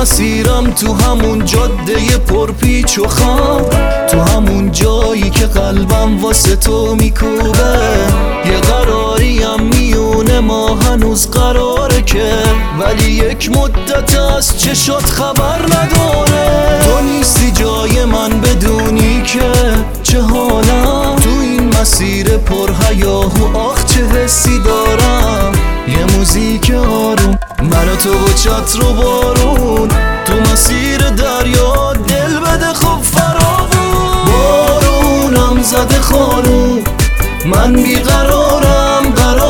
مسیرم تو همون جاده پرپیچ و خم، تو همون جایی که قلبم واسه تو میکوبه. یه قراریم میونه ما هنوز قراره که، ولی یک مدت از چشات خبر نداره. تو نیستی جای من بدونی که چه حالم تو این مسیر پرهیاهو، آخ چه حسی دارم. یه موزیک آروم من و تو و چتر و بارون، تو مسیر دریا دل بده خب فراوون. بارونم زده خانوم من بیقرارم،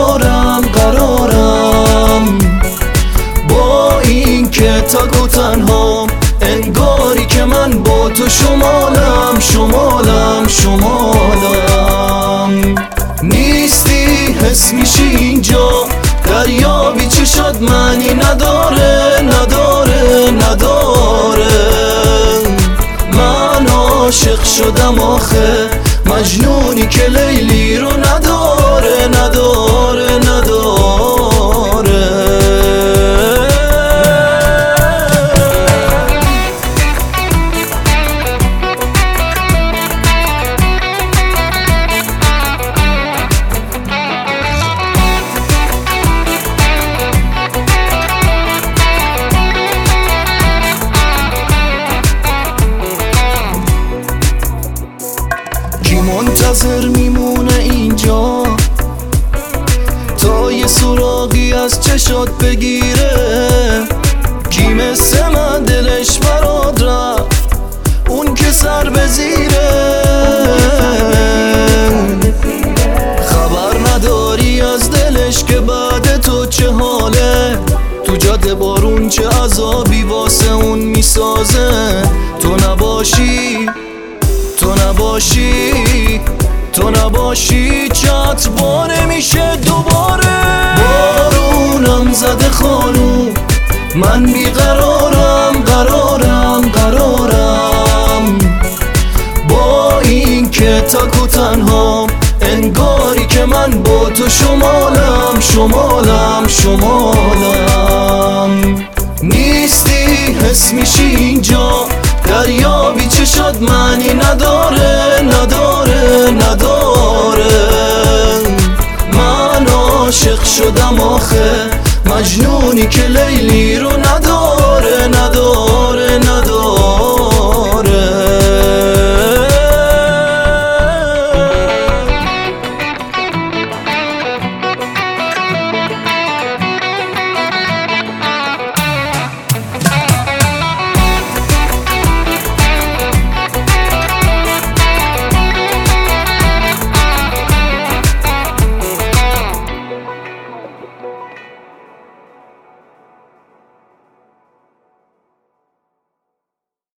قرارم با این که تک و تنها، انگاری که من با تو شمالم. نیستی حس میشی اینجا، دریابی چشات معنی نداره. من عاشق شدم آخه، مجنونی که لیلی رو نداره. کی منتظر میمونه اینجا تا یه سراغی از چشات بگیره؟ کی مثل من دلش برات رفت، اون که سر به زیره؟ خبر نداری از دلش که بعد تو چه حاله؟ تو جاده بارون چه عذابی واسه اون میسازه. تو نباشی چتر باره میشه دوباره. بارونم زده خانوم من بیقرارم، قرارم با این که تک و تنها، انگاری که من با تو شمالم. نیستی حس میشی اینجا، دریابی چشات معنی نداره. من عاشق شدم آخه، مجنونی که لیلی رو نداره.